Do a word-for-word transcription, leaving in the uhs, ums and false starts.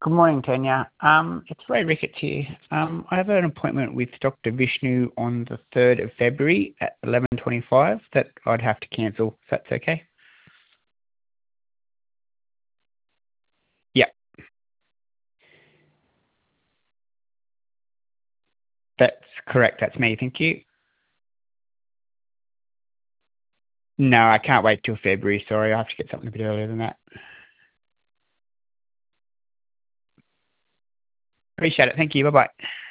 Good morning, Tanya. Um, it's Ray Ricketts here. Um, I have an appointment with Doctor Vishnu on the third of February at eleven twenty-five that I'd have to cancel, if that's okay. Yeah, that's correct. That's me. Thank you. No, I can't wait till February. Sorry, I have to get something a bit earlier than that. Appreciate it. Thank you. Bye-bye.